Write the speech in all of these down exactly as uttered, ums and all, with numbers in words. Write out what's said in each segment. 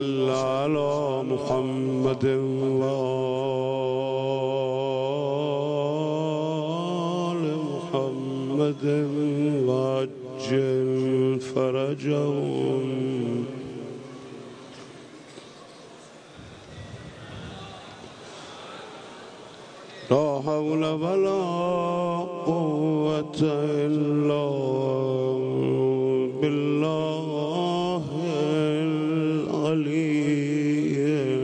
على محمد وآل محمد وعجل فرجهم لا حول ولا قوة إلا بالله العلي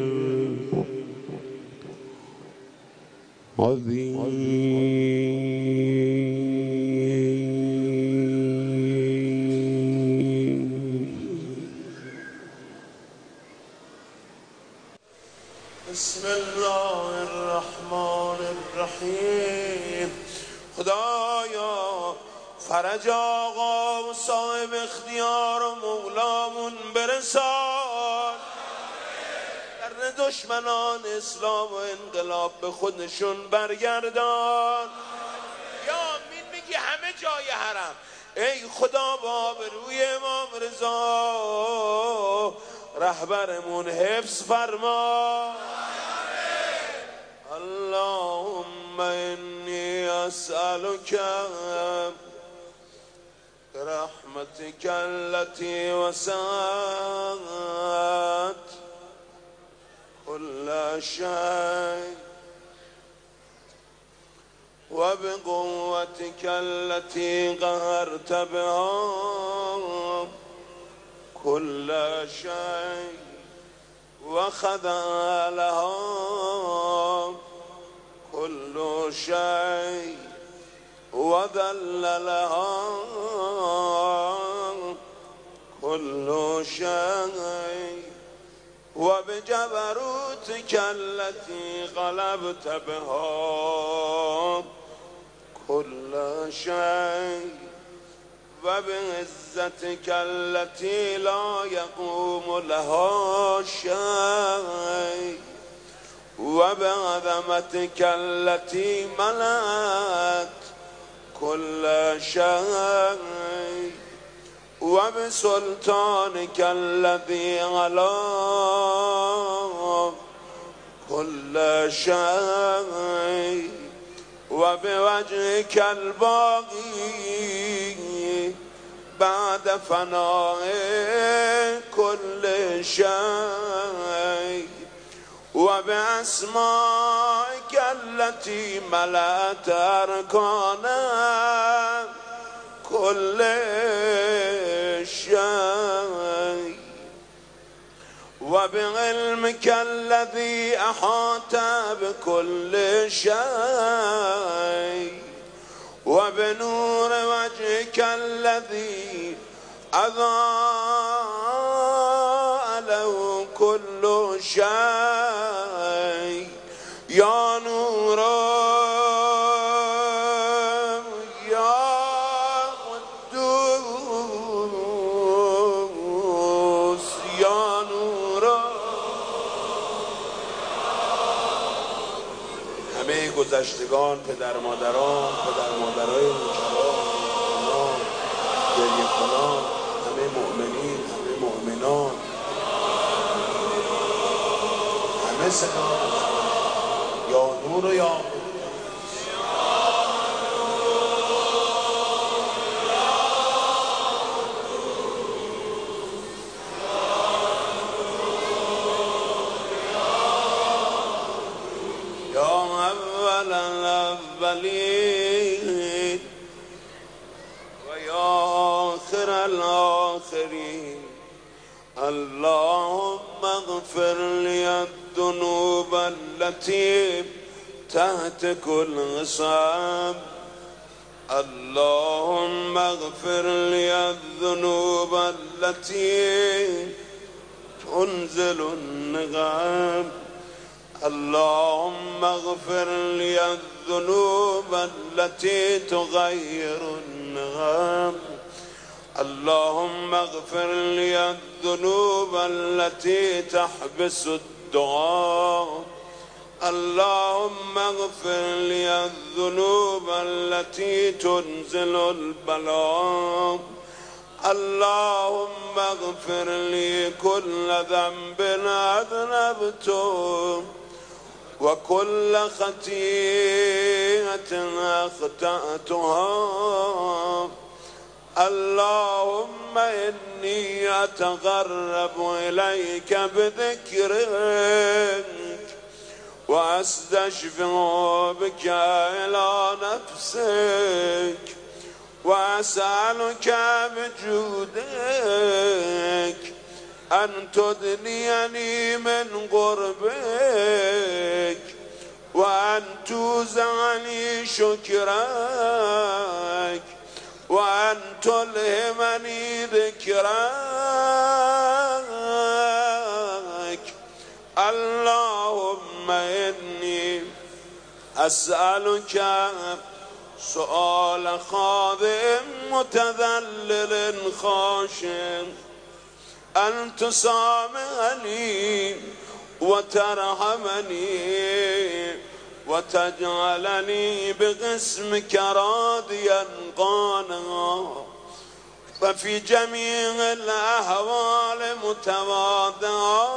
العظيم. بسم الله الرحمن الرحیم. خدایا فرج آقا و صاحب اختیار و مولامون برسان، در دشمنان اسلام و انقلاب به خودشون برگردان. یا امین میگی همه جای حرم. ای خدا با آبروی امام رضا رهبرمون حفظ فرما. اللهم انی اسألک برحمتك التي وسعت كل شيء وبقوتك التي قهرت بها كل شيء وخضع لها كل شيء وذل لها كل شيء وبجبروتك التي غلبت بها كل شيء وبعزتك التي لا يقوم لها شيء وبعظمتك التي ملأت كل شيء وبسلطانك الذي على كل شيء وبوجهك الباقي بعد فناء كل شيء وبأسمائك التي ملأت أركان كل شيء وبعلمك الذي أحاط بكل شيء وبنور وجهك الذي أضاء له كل شيء يا نور يا قدوس يا نور. همه گذشتگان، پدر مادران، پدر مادرای نوجوان، گریه کنان، همه مؤمنین، همه مؤمنان، همه صدا یا نور و یا الأولين ويا آخر الآخرين. اللهم اغفر لي الذنوب التي تحت كل غصاب. اللهم اغفر لي الذنوب التي تنزل النغام. اللهم اغفر لي الذنوب التي تغير النغام. اللهم اغفر لي الذنوب التي تحبس الدعاء. اللهم اغفر لي الذنوب التي تنزل البلاء. اللهم اغفر لي كل ذنب أذنبته وكل خطيئة أخطأتها. اللهم إني أتقرب إليك بذكرك وأستشفع بك إلى نفسك وأسألك بجودك أن تدنيني من قربك وأن توزعني شكرك وأن تلهمني ذكرك. اللهم إني أسألك سؤال خاضع متذلل خاشع أن تسامحني وترحمني وتجعلني بقسمك راضيا قانعا وفي جميع الأحوال متواضعا.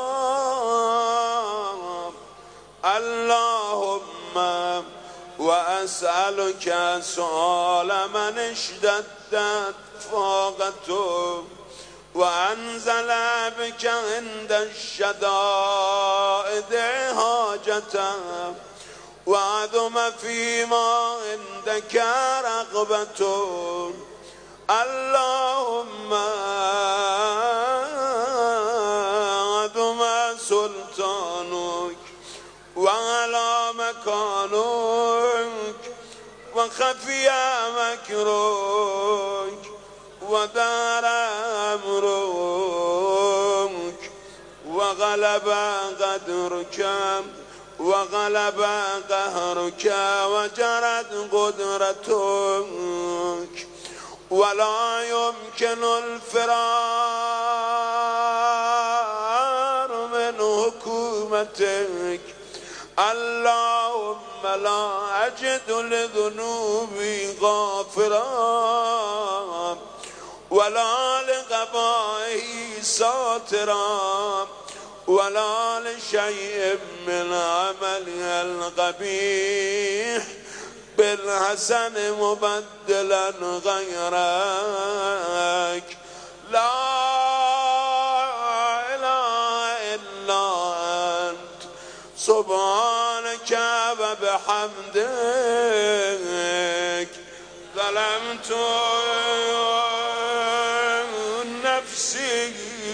اللهم وأسألك سؤال من اشتدت فاقته وأنزل بك عند الشدائد حاجته وعظم فيما عندك رغبته. اللهم عظم سلطانك وعلى مكانك وخفي مكرك ودار أمرك وغلب قدرك وغلب قهرك وجرت قدرتك ولا يمكن الفرار من حكومتك. اللهم لا أجد لذنوبي غافرا ولا لقبائه ساترا ولا لشيء من عملها القبيح بالحسن مبدلا غيرك. لا إله إلا أنت سبحانك وبحمدك ظلمت نفسي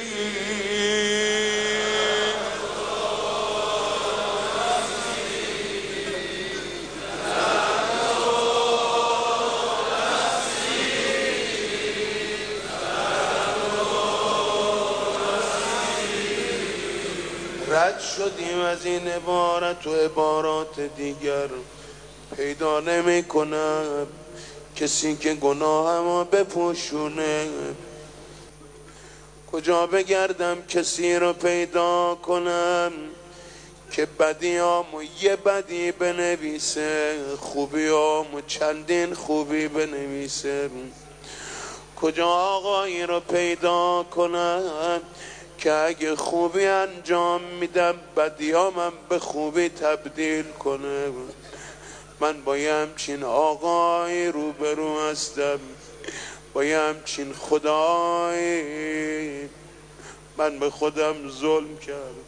رد شدیم از این عبارت و عبارات دیگر. پیدا نمی کنم کسی که گناهمو بپوشونه. کجا بگردم کسی رو پیدا کنم که بدیامو یه بدی بنویسه خوبیامو چندین خوبی بنویسه. کجا آقایی رو پیدا کنم که اگه خوبی انجام میدم بدیامم به خوبی تبدیل کنه. من با یه همچین آقای روبرو هستم، با یه همچین خدای. من به خودم ظلم کردم.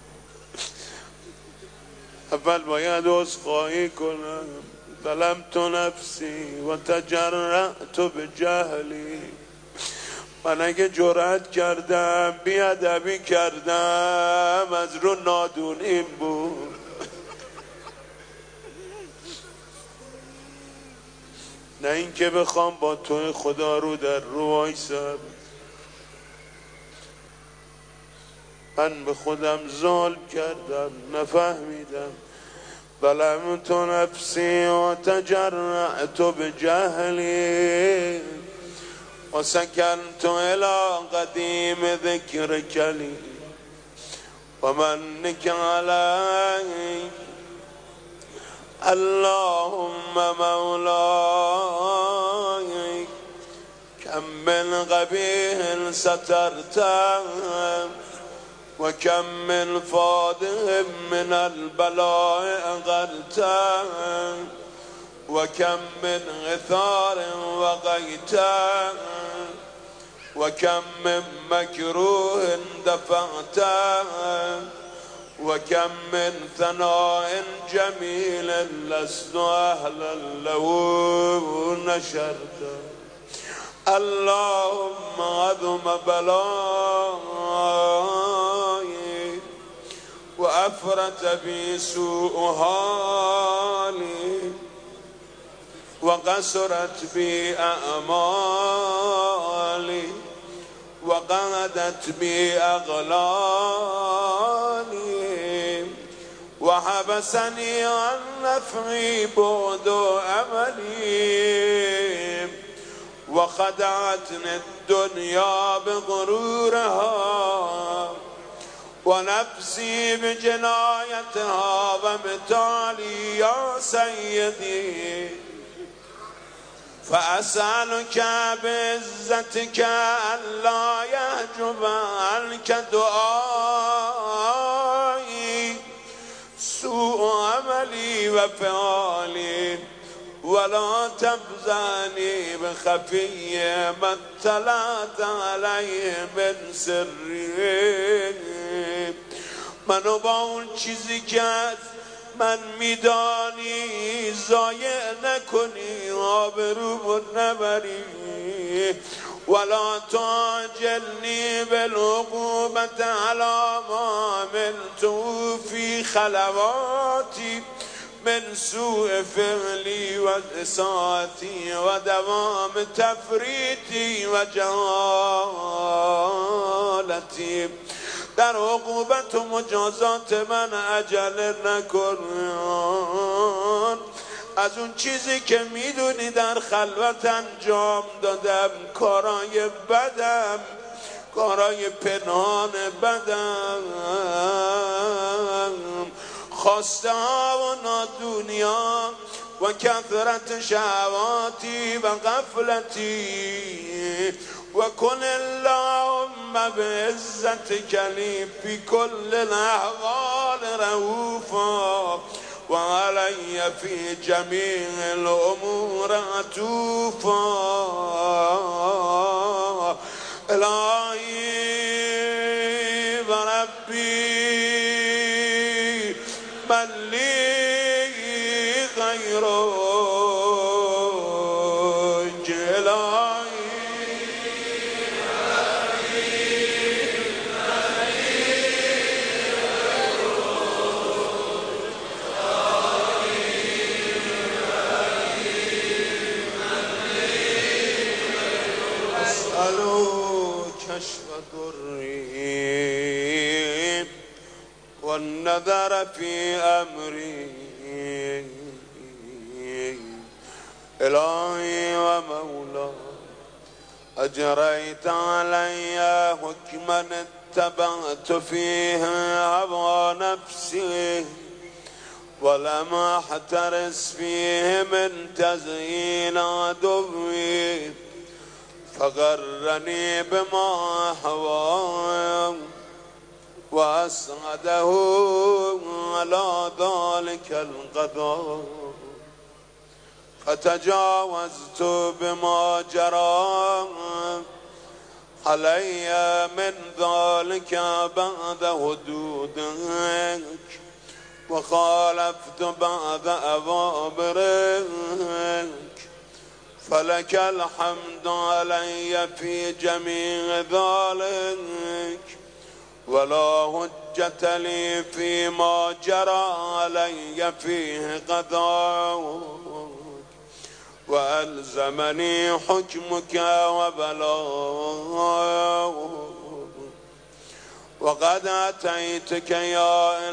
اول باید عذرخواهی کنم. ظلمت نفسی و تجرأت به جهلی. من اگه جرأت کردم بیادبی کردم از رو نادونیم بود. نه اینکه بخوام با تو خدا رو در رو وایسم. من به خودم ظلم کردم، نفهمیدم. ظلمت نفسی و تجرأت به جهلی و سکنت الى قدیم ذکرک لی و منک علی. اللهم مولاي كم من قبیح سترته وكم من فاده من البلاء أغلته وكم من غثار وغيته وكم من مكروه دفعته وكم من ثناء جميل لست أهلا له نشرته اللهم عظم بلائي وأفرت بي سوء حالي وقصرت بي أعمالي وقعدت بي أغلالي وحبسني عن نفعي بعد أملي وخدعتني الدنيا بغرورها ونفسي بجنايتها ومثالي يا سيدي فأسألك بعزتك ألا يحجب عنك دعائي سوء عملي وفعالي ولا تفزعني بخفي ما اطلعت عليه من سري منو با اون چیزی که من میدانی ضایع نکنی آبرومو نبری ولا تعجلني بالعقوبة على ما عملت في خلواتي من سوء فعلي وإساءتي ودوام تفريطي وجهالتي در عقوبت و مجازات من عجله نکن از اون چیزی که میدونی در خلوت انجام دادم کارای بدم کارای پنهان بدم خواسته ها و نادونیا و کثرت شهواتی و غفلتی و کن اللهم بعزتك لي في كل الاحوال رؤوفا و علی في جمیع الامور عطوفا الهی و ربی من لی غیرک كشف ضري والنذر في أمري إلهي ومولاي أجريت علي حكما اتبعت فيه هوى نفسي ولم أحترس فيه من تزيين عدوي فغرني بما هواه وأسعده على ذلك القضاء فتجاوزت بما جرى علي من ذلك بعد حدودك وخالفت بعد أوامرك فلك الحمد علي في جميع ذلك ولا حجة لي فيما جرى علي فيه قضاؤك وألزمني حكمك وبلاؤك وقد أتيتك يا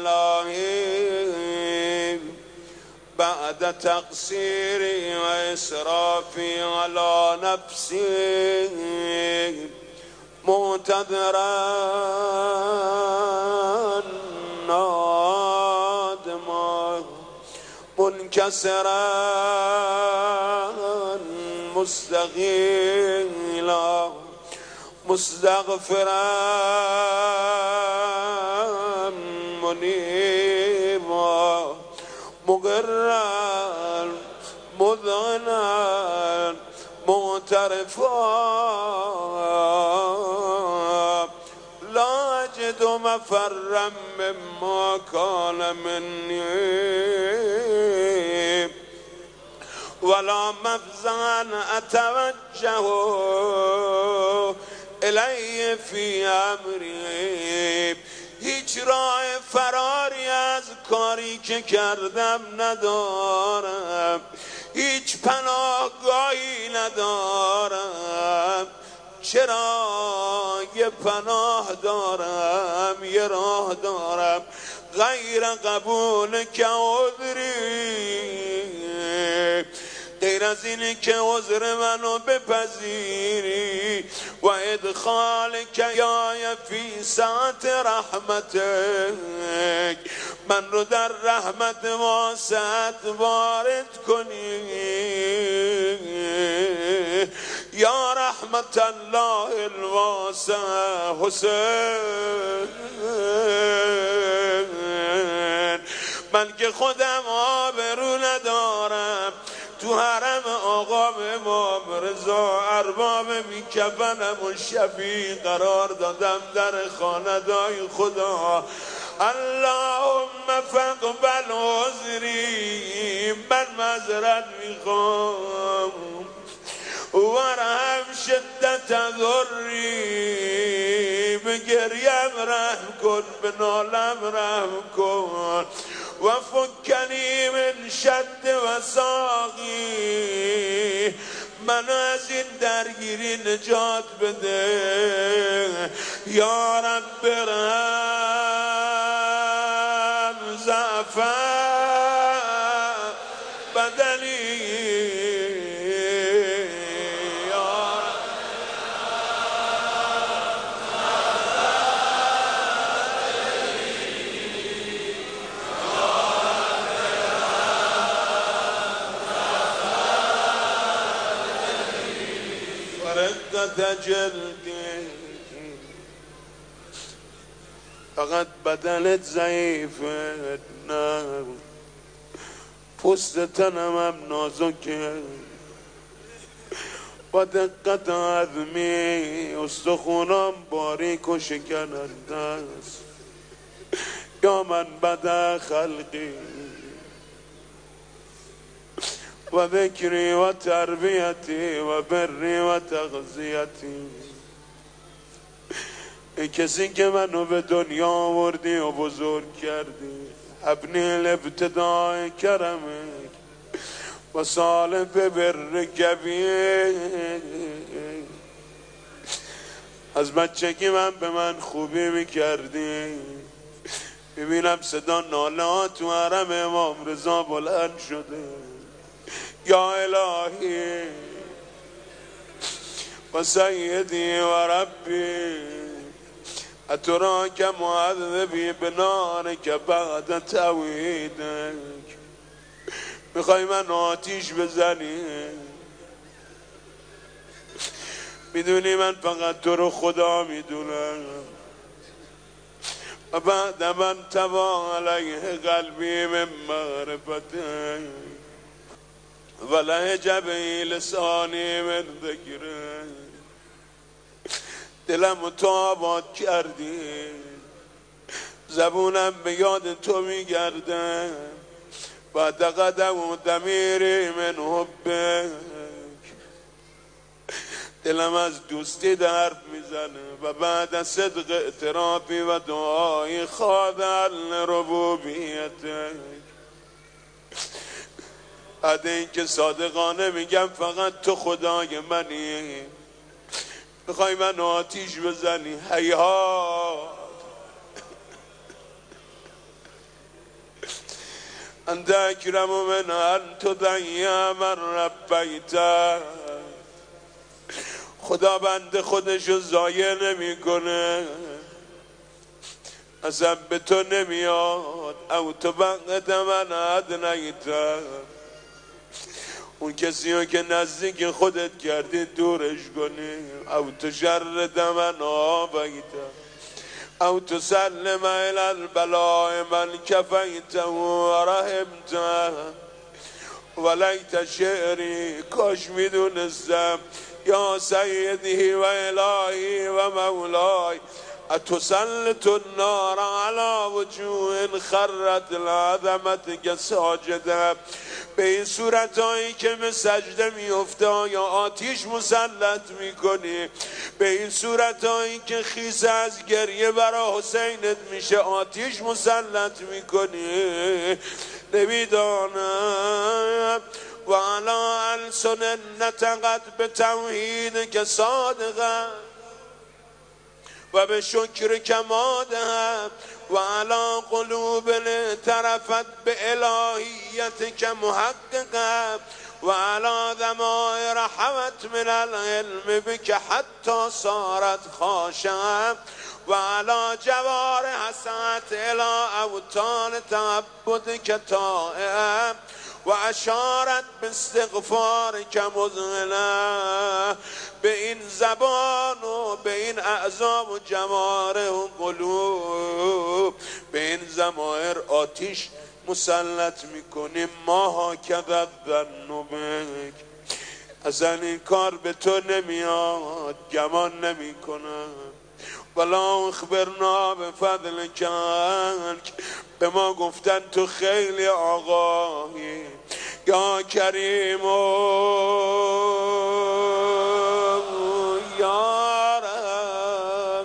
إلهي بعد تقصيري وإسرافي على نفسي معتذرا نادما منكسرا مستقيلا مستغفرا منيبا مقرا مذعنا معترفا لا أجد مفرا مما كان مني ولا مفزعا أتوجه إليه في أمري. هیچ راه فراری از کاری که کردم ندارم، هیچ پناهگاهی ندارم. چرا یه پناه دارم، یه راه دارم غیر قبول که عذری، غیر از اینه که عذر منو بپذیری و ادخال که یا فی ساعت رحمتک، من رو در رحمت واسعت وارد کنی. یا رحمت الله الواسع حسین، من که خودم آبرو ندارم، تو حرم آقا امام رضا ارباب بی کفنم و شفیع قرار دادم در خاندای خدا. اللهم فاقبل عذری، من معذرت میخوام، ورحم شدت ضری، به گریم رحم کن، به نالم رحم کن. و فکنی من شد و ساقی، منو از این درگیری نجات بده. یا رب ارحم ضعف بدنی، جلدی. فقط بدنت ضعیفه، نه پوست تنم هم نازکه، با دقت عظمی استخونام باریک و شکننده است. یا من بد خلقی و ذکری و تربیتی و بری و تغذیتی. ای کسی که منو به دنیا آوردی و بزرگ کردی، ابنی الابتداء کرمک و سال به بر کبیر. از بچگی من به من خوبی میکردی، ببینم صدا ناله ها تو حرم امام رضا بلند شده. یا الهی و سیدی و ربی، اتراک معذبی بنارک بعد توحیدک. میخوای من آتیش بزنی؟ میدونی من فقط تو رو خدا میدونم. و بعد من تبا علیه قلبی من معرفتک و لهجبه لسانی من ذکره. دلم تو آباد کردی، زبونم به یاد تو میگرده. بعد قدم و دمیری من حبک، دلم از دوستی درد میزنه. و بعد از صدق اعترافی و دعای خاضع لربوبیتک، بعد این که صادقانه میگم فقط تو خدای منی، میخوای من آتیش بزنی؟ هیهات. انت اکرم من انت ضیع من ربیته. خدا بنده خودشو ضایع نمیکنه، اصلا به تو نمیاد. او تو بقت من ادنیته اون کسی ها که نزدیک خودت کردی دورش کنی. او تشرد من آبیته او تسلم الى البلاء من کفیته و رحمته. ولیت شعری، کاش میدونستم یا سیدی و الهی و مولای اتسلط النار على وجوه خرت العظمت ساجده. به این صورت هایی که به سجده میفته یا آتیش مسلط میکنی، به این صورت هایی که خیس از گریه برای حسینت میشه آتیش مسلط میکنی. نمیدانم و علا السن نتقد به توحید که صادقه و به شکر کمادهم و علا قلوب طرفت به الهیت که محققه و علا ضمائر حوت من العلم بک حتی صارت خاشعه و علا جوار حسنت الى اوتان تعبد که طائعه و اشارت به استغفار که مذهله. به این زبان و به این اعضا و جواره و قلوب، به این ضمائر آتیش مسلط میکنیم. ماها کذب ظن بک، اصلا این کار به تو نمیاد، گمان نمیکنم. ولا اخبرنا به فضل کنک، به ما گفتن تو خیلی آقایی یا کریم و یا رب.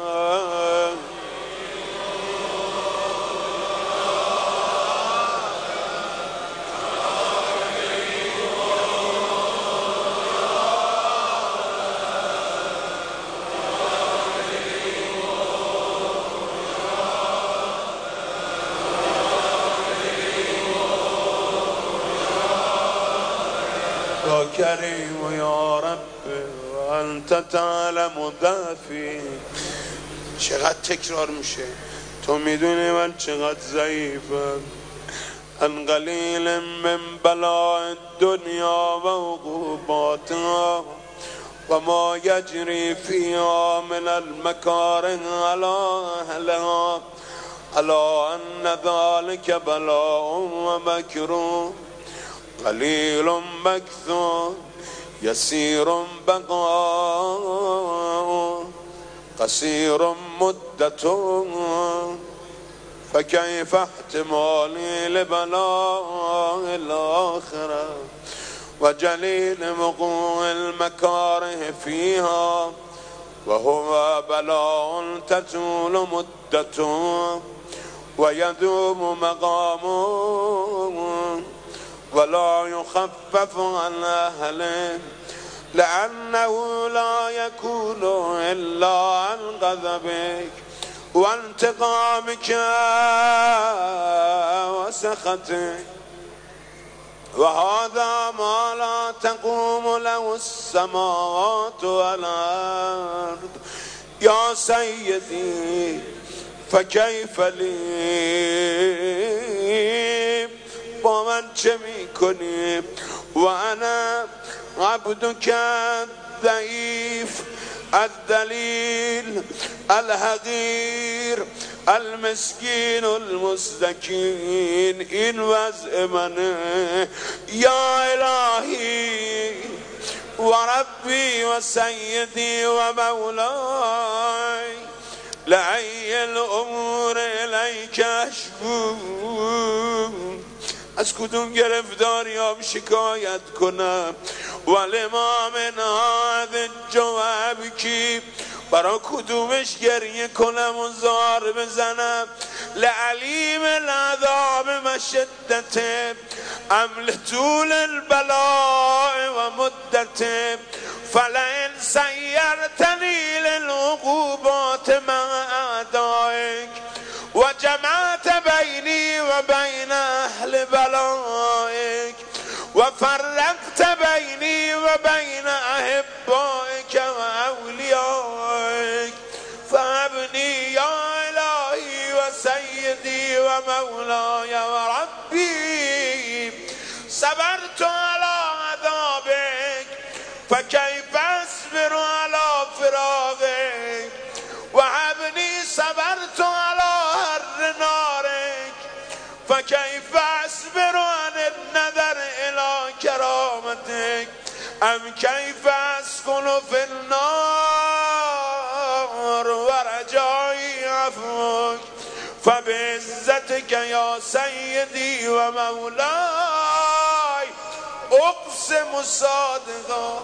یا کریم و یا رب و انت تعلم ضعفی. چقدر تکرار میشه، تو میدونی من چقدر ضعیفم. ان قلیل من بلاء الدنیا و عقوباتها و ما یجری فیها من المکاره علی اهلها الا ان ذلك بلاء و مکروه قلیل مکثور یسیر بقاء قصیر مدت. فكيف احتمالي لبلاء الآخرة وجليل وقوع المكاره فيها وهو بلاء تطول مدته ويدوم مقامه ولا يخفف عن أهله لأنه لا يكون إلا عن غضبك وانتقامك وسخطك وهذا ما لا تقوم له السماوات والأرض. يا سيدي فكيف لي، با من چه میکنی و انا عبدك الضعیف الدلیل الحقیر المسکین المستکین. این وضع منه یا الهی و ربی و سیدی و مولای لعی الامور الیک اشکو. از کدوم گرفتاریام شکایت کنم ولی ما من هذا الجواب کی، برا کدومش گریه کنم و زار بزنم. لعلیم العذاب و شدته ام لطول البلاء و مدته فلئن سیرتنی للعقوبات مع اعدائک و جمعت بینی و بین اهل بلائک و فرقت بینی و بین احبائک و اولیائک فابنی یا الهی و سیدی و مولای و ربی صبرت علی فكيف اصبر عن النظر الى كرامتك ام كيف اسكن في النار ورجائي عفوك فبعزتك يا سيدي ومولاي اقسم صادقا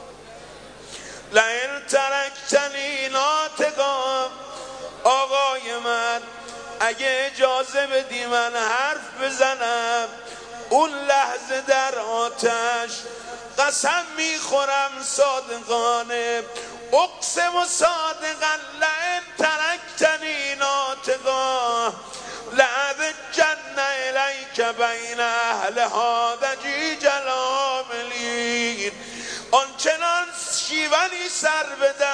لئن ترکتنی ناطقا. آقای من اگه اجازه بدی من حرف بزنم اون لحظه در آتش قسم میخورم صادقانه اقسم صادقا لئن ترکتنی ناطقا لأذجن الیک بین اهل هذا جلاملین. آنچنان شیونی سر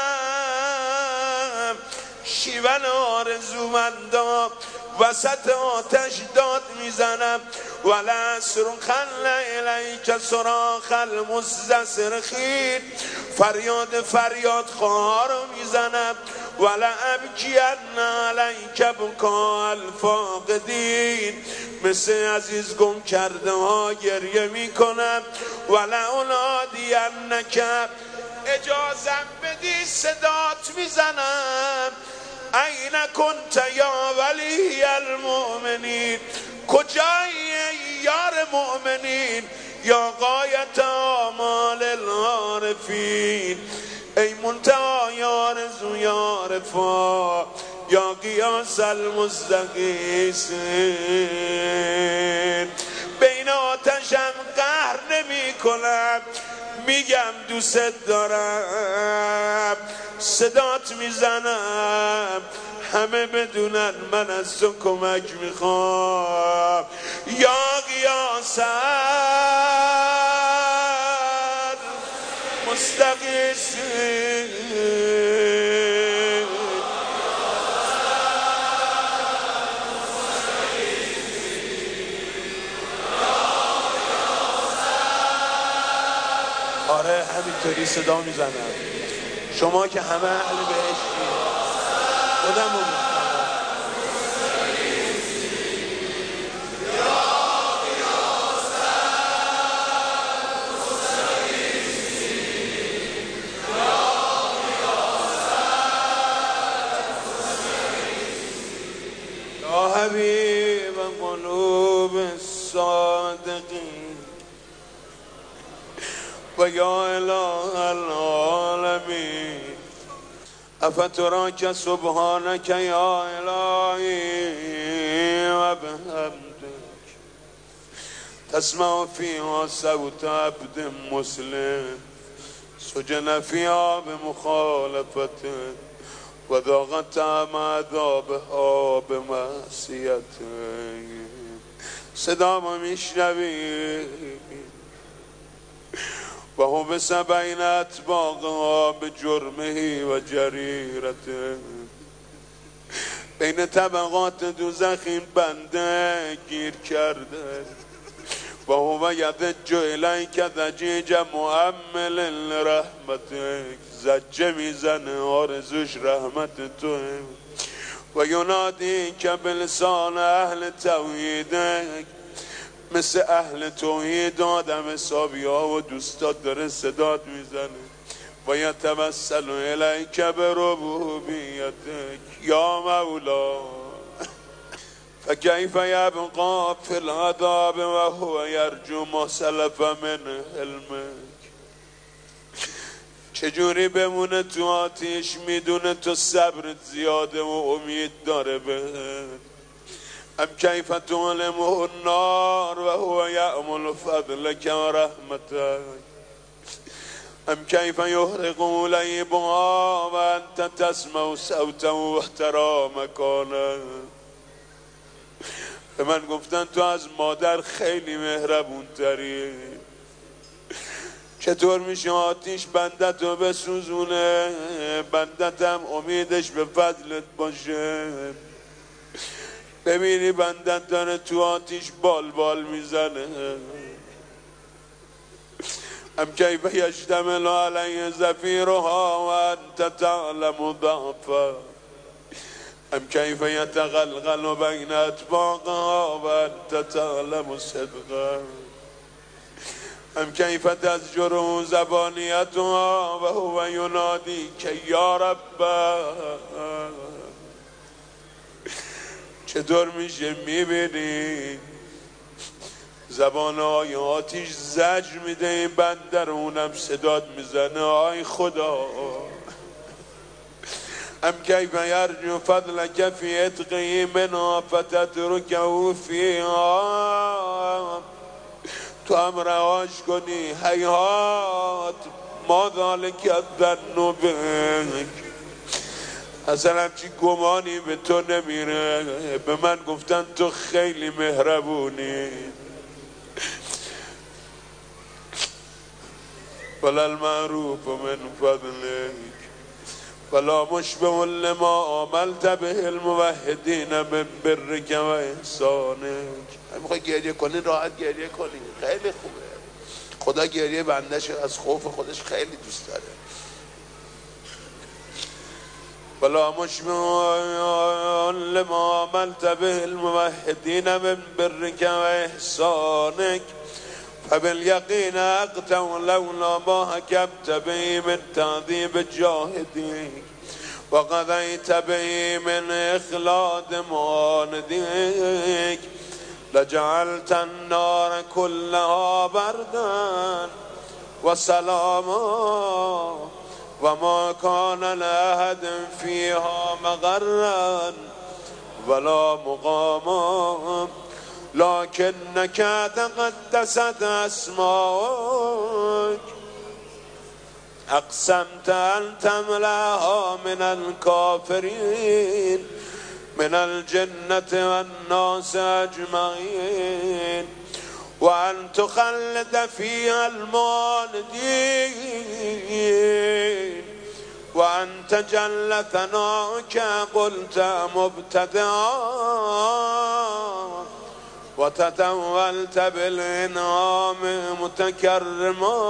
بدم شیون آرزومندا وسط آتش داد میزنم ولا صرخن الیک صراخ المستصرخین. فریاد فریاد خواه رو میزنم ولا ابکین علیک بکا الفاقدین. مثل عزیز گم کرده ها گریه میکنم ولا اولادی انک. اجازم بدی صدات میزنم این کنت یا ولی المؤمنین. کجایی یار مؤمنین یا غایت آمال العارفین. ای منتها یا رزو یا رفا یا قیاس المستقیسین. بین آتشم قهر نمی کنم میگم دوست دارم صدات میزنم همه بدونن من از تو کمک میخوام یا قیاس مستقیسین. آره همینطوری صدا میزنم. شما که همه اهل بهشتی خودم رو میخوام. یا حبیب قلوب الصادقین و یا اله العالمین افتراک سبحانک یا الهی و بحمدک تسمع فیها صوت عبد مسلم سجن فیها بمخالفته و ذاقت طعم عذابها بمعصیته. صدا ما میشنوی و حبس بین اطباقها به جرمه و جریرته. بین طبقات دوزخ این بنده گیر کرده و هو یضج الیک ضجیج مؤمل لرحمتک. زجه میزنه آرزوش رحمت توه و ینادی که بلسان اهل توحیدک. مثل اهل توحید آدم حسابی ها و دوستات داره صدات میزنه و یتوسل الیک بربوبیتک یا مولا. فکیف یبقا فی العذاب و هو یرجو ما سلف من علمک. چجوری بمونه تو آتیش میدونه تو صبرت زیاده و امید داره بهت. ام کیف تعلمه النار و هو یأمل فضلک و رحمتک. ام کیف یحرق لیبها و انت تسمع صوته و احترامک. به من گفتن تو از مادر خیلی مهربون تری. چطور میشه آتیش بندت رو بسوزونه؟ بندت هم امیدش به فضلت باشه. ببینی بندت داره تو آتیش بال بال میزنه. ام کیف یشتمل علیه زفیرها و انت تعلم ضعفا. ام كيف يتغلغل بين أطباقها وأنت تعلم صدقا ام كيف تزجر زبانيتها وهو يناديك يا رب. چطور میشه میبینی زبانهای آتیش زجر میده این بنده رو، اونم صدات میزنه آی خدا. ام کیف یرجو فضلک فی عتقه منها فتترکه فیها، تو هم رهاش کنی. هیهات ما ذالک الذنوبک، اصلا همچی گمانی به تو نمیره. به من گفتن تو خیلی مهربونی. ولا المعروف من فضلک ولا مشبه لما عملت به الموحدین من برک و احسانک. میخوای گریه کنی راحت گریه کنی، خیلی خوبه. خدا گریه بندش از خوف خودش خیلی دوست داره. ولا مشبه لما عملت به الموحدین من برک و احسانک فبالیقین اقتو لولا ما حکمت به من تعذیب جاهدیک و قضیت به من اخلاد ماندیک لجعلت النار كلها بردا و سلاما و ما کان لأحد فیها مغرا ولا مقاما لكنك تقدست اسماؤك اقسمت ان تملأها من الكافرين من الجنة والناس اجمعين وان تخلد فيها المالدين وأنت جل ثناؤك قلت مبتدعا وتتولت بالإنعام متكرما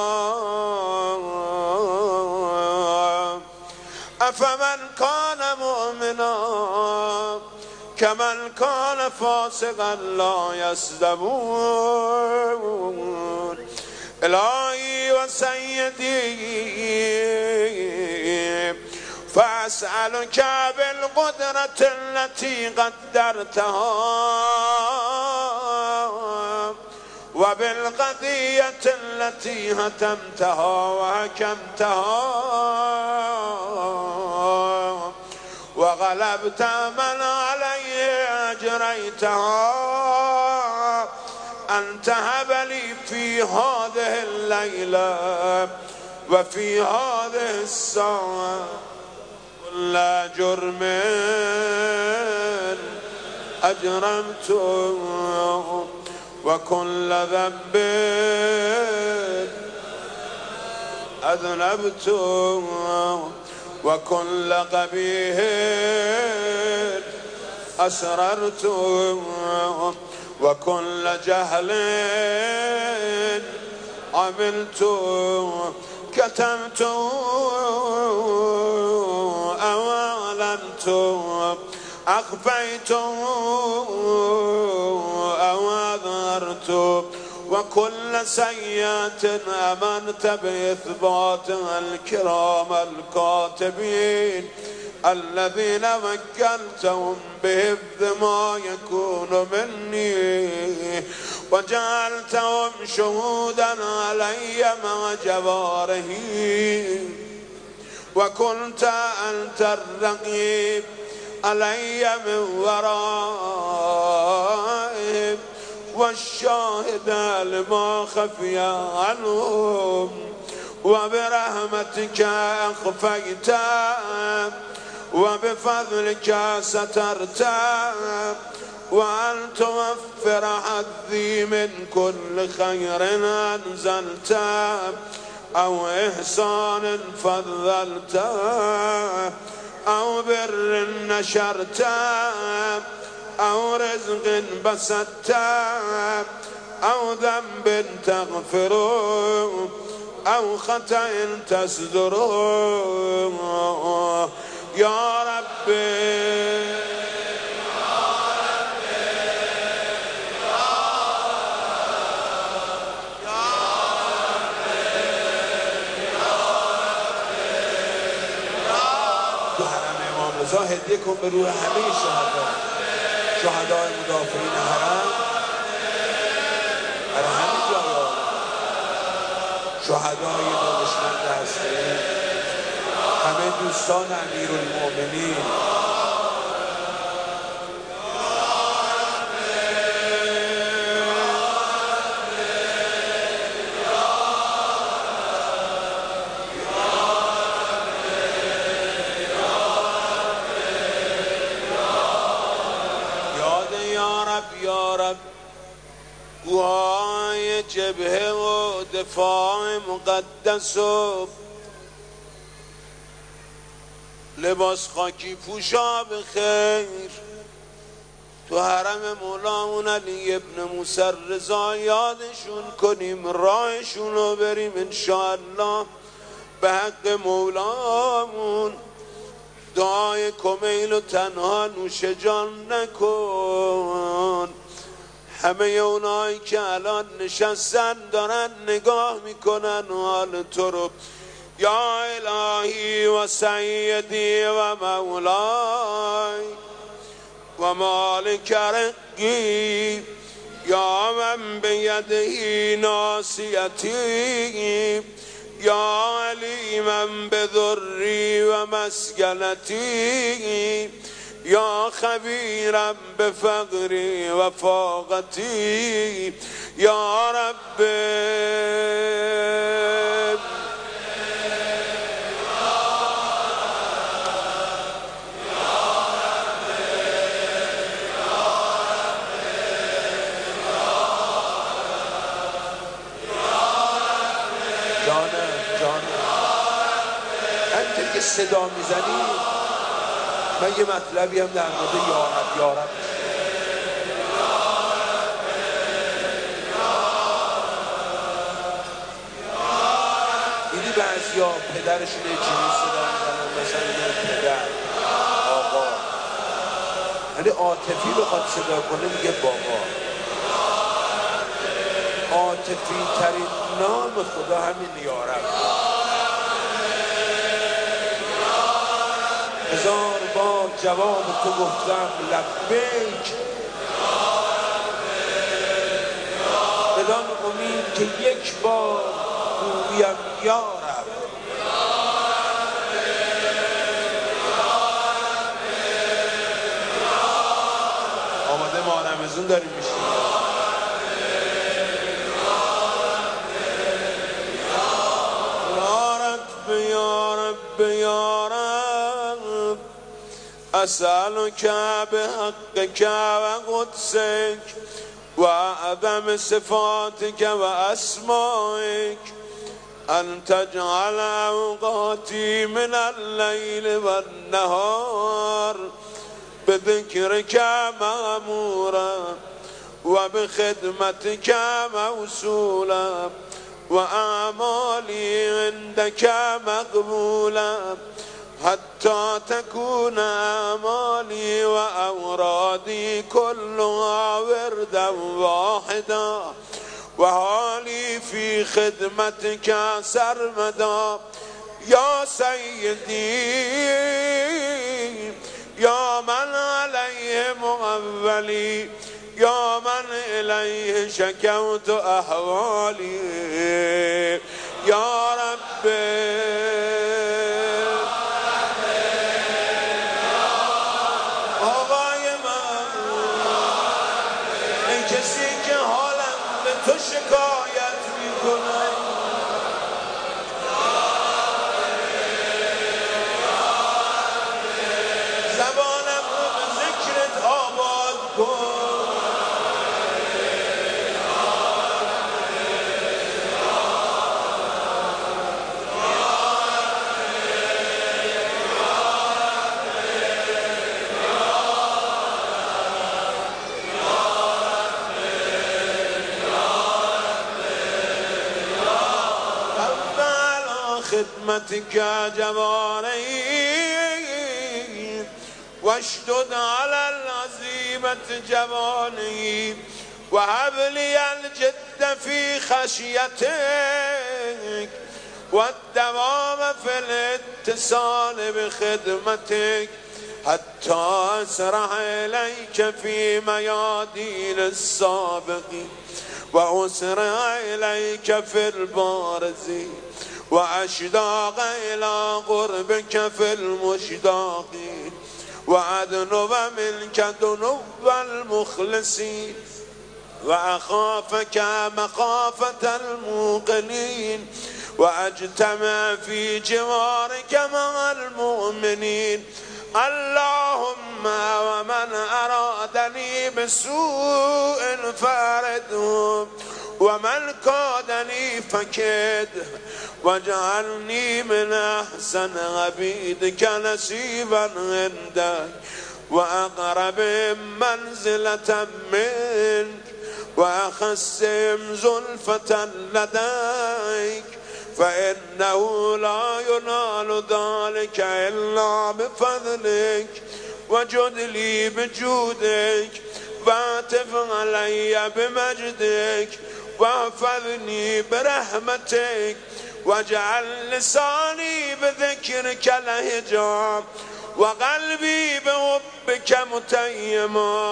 أفمن كان مؤمنا كمن كان فاسقا لا يستوون. إلهي وسيدي فأسألك بالقدرة التي قدرتها وبالقضية التي هتمتها وحكمتها وغلبت من عليه أجريتها أن تهب لي في هذه الليلة وفي هذه الساعة كل جرم أجرمته وكل ذنب أذنبته وكل قبيح أسررته وكل جهل عملته كتمته أو أعلنته أخفيته أو أظهرته وكل سيئة أمنت بإثباتها الكرام الكاتبين الذين وكلتهم بحفظ ما يكون مني وجعلتهم شهودا علي مع جوارحي وكنت أنت الرقيب علي من ورائهم والشاهد لما خفي عنهم وبرحمتك أخفيت وبفضلك سترت وأن توفر حظي من كل خير أنزلت أو إحسان فضلت أو بر نشرت أو رزق بسطت أو ذنب تغفره أو خطأ تستره يا ربي موسی هدیه کن به روح همه شهدا، شهدای مدافعین حرم در همه جای عالم، شهدای دانشمند هسته‌ای، همه دوستان امیرالمؤمنین، یارب گوهای جبهه و دفاع مقدس و لباس خاکی پوشا به خیر تو حرم مولامون علی ابن موسی رضا یادشون کنیم، راهشون رو بریم انشاءالله به حق مولامون. دعای کمیل و تنها نوش جان نکن. همه اونایی که الان نشستن دارن نگاه میکنن حال تو رو، یا الهی و سیدی و مولای و مالک رقی، یا من بیده ناصیتی، یا علیما بذری و مسکنتی، یا خبیرا بفقری و فاقتی، یا رب که صدا میزنی من یه مطلبی هم در مورد یارب یارب دیدی بعضیا پدرشون چیزی صدا میزنن، مثلا یه پدر آقا، یعنی عاطفی بخواد صدا کنه میگه بابا. عاطفی ترین نام خدا همین یارب. هزار بار جواب تو گفتم لبیک، بدان امید که یک بار گویم یا رب. آماده ماه رمضان داریم میشیم. یا رب یا رب یا رب اسألك بحقك وقدسك وأعظم صفاتك وأسمائك أن تجعل أوقاتي من الليل والنهار بذكرك مأمورا وبخدمتك موصولا وأعمالي عندك مقبولا حتى تكون أعمالي وأورادي كلها وردا واحدا وحالي في خدمتك سرمدا. يا سيدي يا من عليه مغولي، يا من إليه شكوت أحوالي، يا رب تو شکایت میکنم. زبانم رو به ذکرت آباد کن. خدمتك جواري واشدد على العزيمة جواني وهب لي الجد في خشيتك والدوام في الاتصال بخدمتك حتى أسرع إليك في ميادين السابقين وأسرع إليك في البارزين وأشتاق إلى قربك في المشتاقين وأدنو منك دنو المخلصين وأخافك مخافة الموقنين وأجتمع في جوارك مع المؤمنين. اللهم ومن أرادني بسوء فأرده ومن كادني فكد واجعلني من أحسن عبيدك نصيبا عندك وأقرب منزلة منك وأخسم زلفة لديك فإنه لا ينال ذلك إلا بفضلك وجد لي بجودك واتف علي بمجدك واحفظني برحمتك واجعل لساني بذكرك لهجا وقلبي بحبك متيما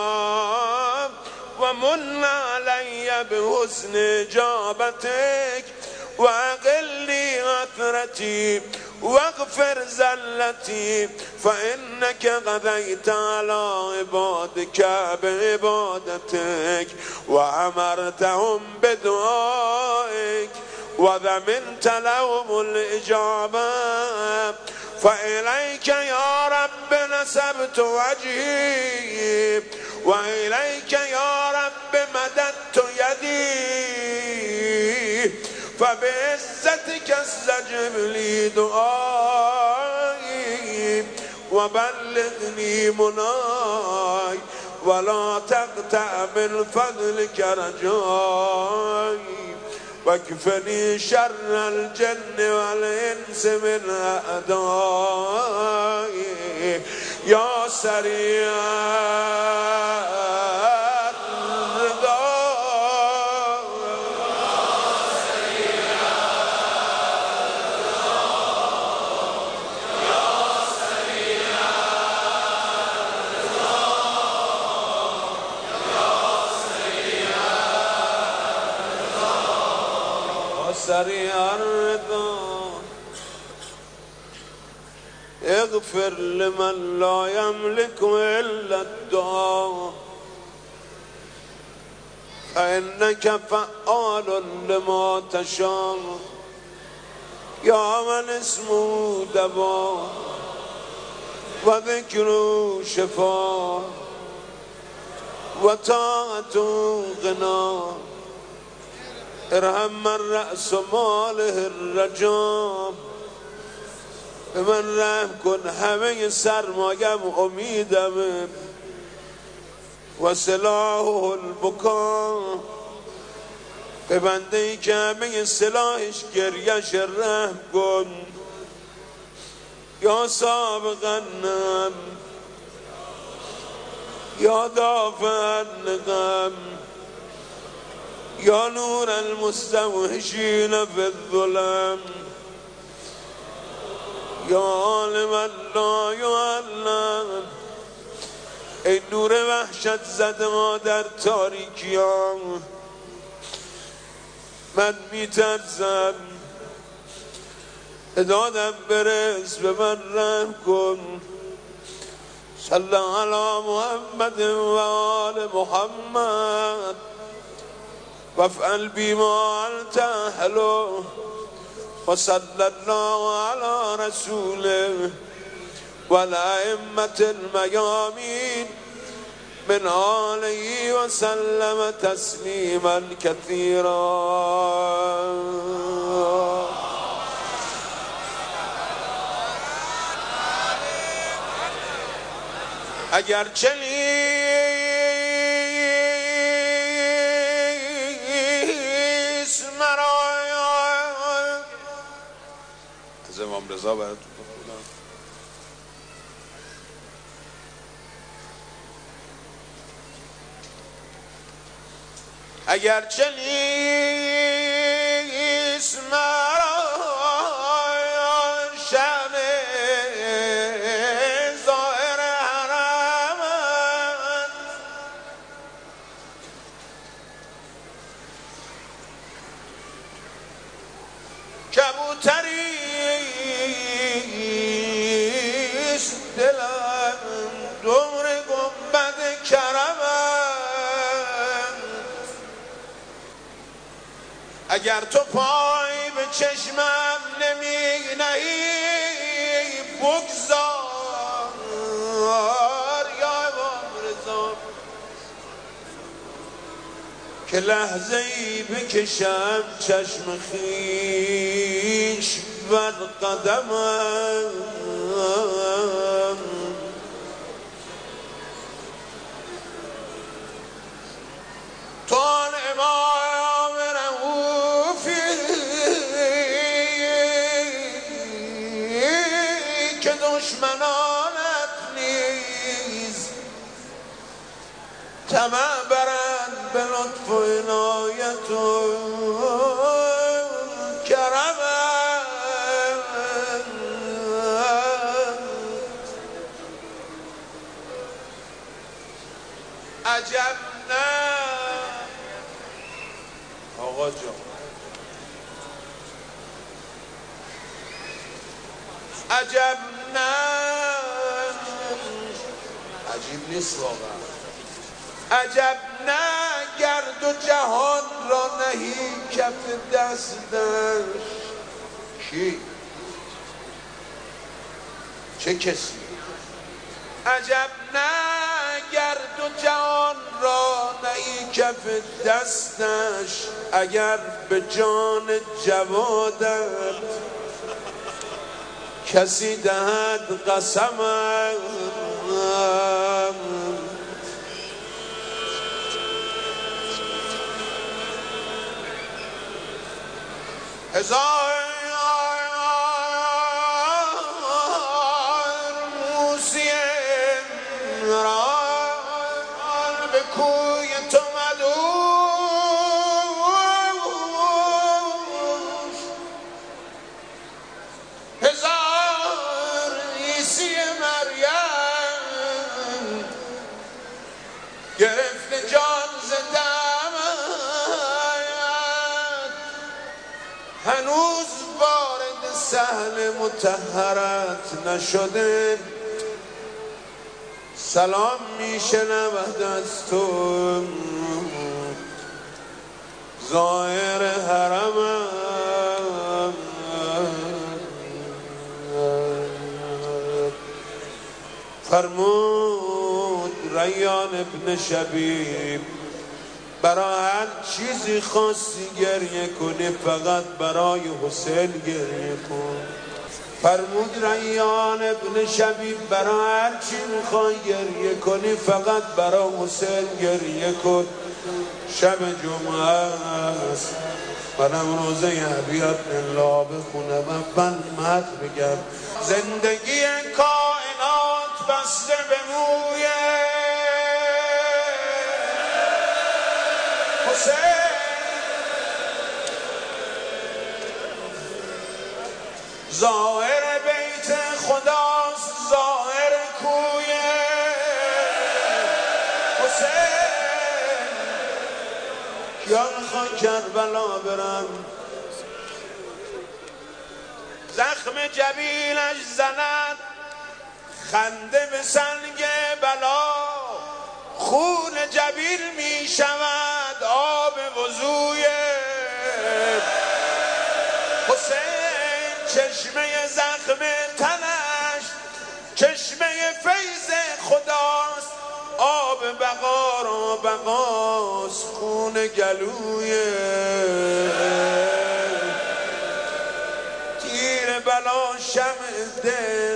ومن علي بحسن إجابتك وأقلني عثرتي واغفر زلتي فإنك قضيت على عبادك بعبادتك وأمرتهم بدعائك وضمنت لهم الإجابة فإليك يا رب نسبت وجهي وإليك يا رب مددت يدي فبعزتك استجب لي دعائي وبلغني مناي ولا تقطع من فضلك رجائي واكفني شر الجن والإنس من أعدائي يا سريع سريع الرضا اغفر لمن لا يملك إلا الدعاء فإنك فعال لما تشاء يا من اسمه دواء وذكره شفاء وطاعته غنى ارحم من رأس ماله الرجام من رحم کن همه سرمایم امیدم و سلاح البکا به بنده ای که همه سلاحش گریش رحم کن یا سابقنم یا دافع غم یا نور المستوحشین فی الظلم یا عالم لا یعلم ای نور وحشت زد ما در تاریکیان من میترسم دادم برس به من رحم کن صلی علی محمد و آل محمد وافعل بما انت اهله وصلى الله على رسوله والأئمة الميامين من آله وسلم تسليما كثيرا. اگر چلیست مرا از امام رضا براتون بخونم. اگر چلیست مرا شأن ظاهر دلم دور گنبد کرمم، اگر تو پای به چشمم نمی نهی بگذار یا امام رضا که لحظه ای بکشم چشم خیش بر قدمم. تو آن امام رئوفی که دشمنانت نیز طمع برند به لطف و عنایت و کرمت. عجب نه آقا جان، عجب نه، عجیب نیست واقعا. عجب نه گرد و جهان را نهی کف دستش. کی؟ چه کسی؟ عجب نه گرد و جهان را نهی کف دستش، اگر به جان جوادت کسی دهد قسمم. هزار موسی را به کوی تو مدوش، هزار عیسی مریم گرفت جان ز دمت، هنوز وارد سهل مطهرت نشده، سلام میشنود از تو ظاهر حرمم. فرمود ریان ابن شبیب برای هر چیزی خواستی گریه کنی فقط برای حسین گریه کن. فرمود ریان ابن شبیب برای هر چی میخوای گریه کنی فقط برای حسین گریه کن. شب جمعه است، منم روزه عبیت الله بخونم اول مد بگم. زندگی کائنات بسته به موی حسین، ظاهر بیت خداست ظاهر کوی حسین. یا میخوان کربلا برم زخم جبینش زند خنده به سنگ بلا، خون جبین می شود آب وضوی حسین. چشمه زخم تنش چشمه فیض خداست، آب بقا را بقاست خون گلوی. تیر بلا شمع دل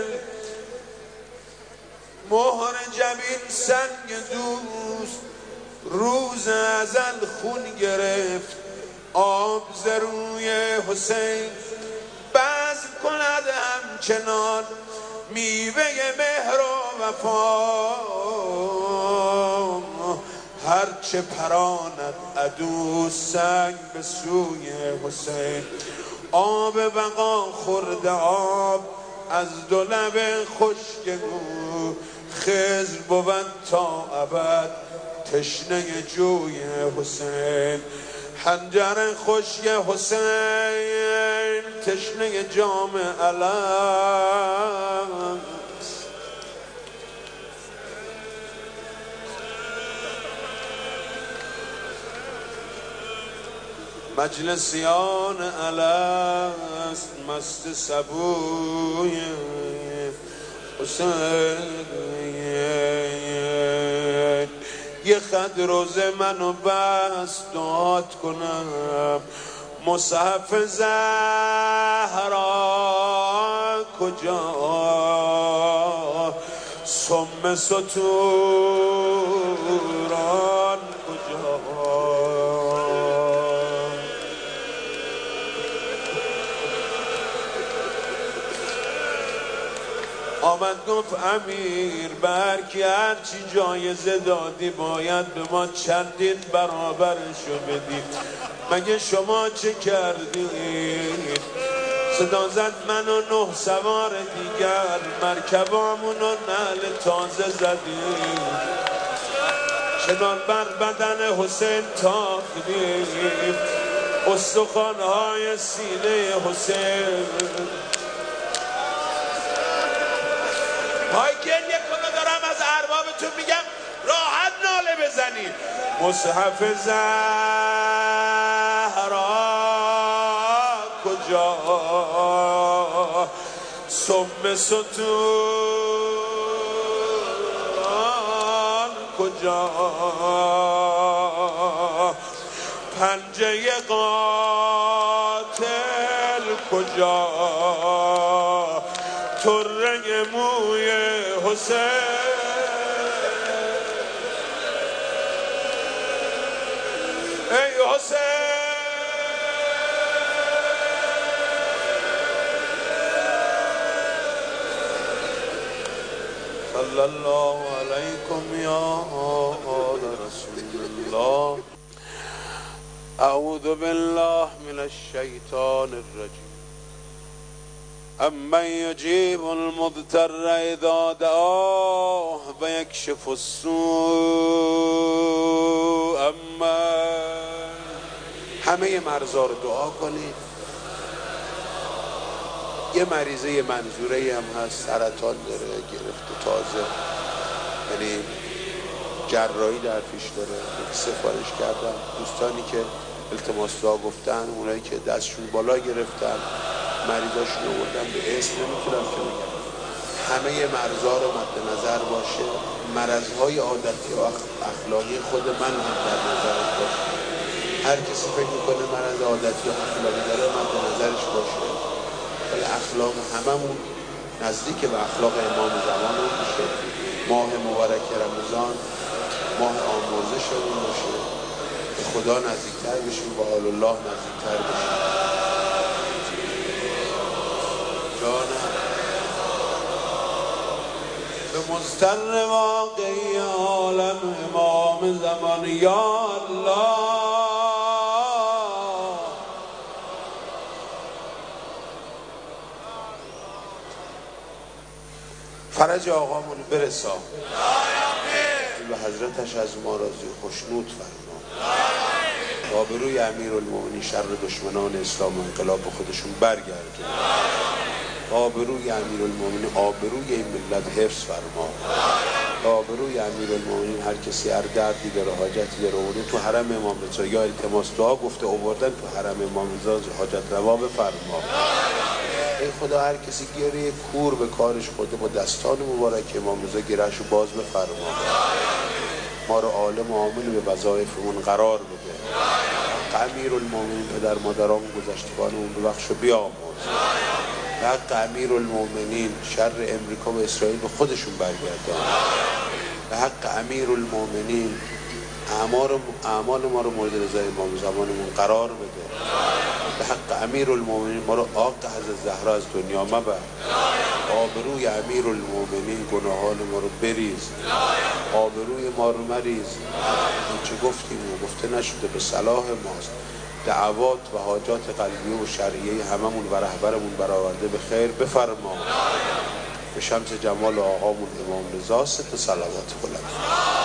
مهر جبین سنگ دوست، روز ازل خون گرفت آب زروی حسین. بزم کند همچنان میوه مهر و وفا، هرچه پراند عدو سنگ به سوی حسین. آب بقا خورده آب از دو لب خشک او، خضر بود تا ابد تشنه جوی حسین. حنجر خشک حسین تشنه جام علم، مجلسیان الست مست سبوی حسین یه خط روز منو بس داد کنم مصحف زهرا کجا سم ستوران کجا آمد گفت امیر برکی هرچی جایزه دادی باید به ما چندین برابرشو بدی مگه شما چه کردید؟ صدا زد من و نه سوار دیگر مرکبامون و نعل تازه زدیم چنان بر بدن حسین تاختیم استخوان‌های سینه حسین های گریه کنه دارم از اربابتون میگم راحت ناله بزنید مصحف زهرا کجا سم ستوران کجا پنجه قاتل کجا تره موی حسین ای حسین صلی الله علیکم یا آل رسول الله اعوذ بالله من الشیطان الرجیم امن یجیب المضطر اذا دعاه و یکشف السوء امن همه مرزا رو دعا کنید یه مریضه یه منظوره هم هست سرطان داره گرفته تازه یعنی جراحی در پیش داره سفارش کردم دوستانی که التماس دعا گفتن اونایی که دستشون بالا گرفتن مریضاشون آوردن به اسم نمیتونم که بگم همه مرزا رو مد نظر باشه مرضهای عادتی و اخلاقی خود من هم در نظر باشه هر کسی فکر میکنه مرض عادتی و اخلاقی داره مد نظرش باشه ولی اخلاق هممون نزدیک به اخلاق امام زمانمون میشه ماه مبارک رمضان ماه آمرزشمون باشه به خدا نزدیکتر بشیم با آل الله نزدیکتر بشیم به مضطر واقعی عالم امام زمان یا الله فرج آقامون برسا و حضرتش از ما راضی خشنود فرما آبروی امیرالمومنین شر دشمنان اسلام و انقلاب به خودشون برگرده آبروی امیرالمومنین آبروی این ملت حفظ فرما آبروی امیرالمومنین هر کسی هر دردی داره حاجتی داره آورده تو حرم امام رضا یا التماس دعا گفته آوردن تو حرم امام رضا حاجت روا بفرما ای خدا هر کسی گیره کور به کارش خورده با دستان مبارک امام رضا گیرهشو باز بفرما ما رو عالم و عامل به وظایفمون قرار بده امیرالمومنین پدر مادران گذشتگانمون ببخش و بیامرز به حق امیرالمومنین شر امریکا و اسرائیل به خودشون برگردان به حق امیرالمومنین اعمال اعمال ما رو مورد رضای امام زمانمون قرار بده به حق امیرالمومنین ما رو آق حضرت زهرا از دنیا مبر آبروی امیرالمومنین گناهان ما رو بریز آبروی ما رو مریز این چه گفتیم و گفته نشده به صلاح ماست دعوات و حاجات قلبی و شرعیه هممون و رهبرمون برآورده به خیر بفرما به شمس جمال آقامون امام رضا ست صلوات بلند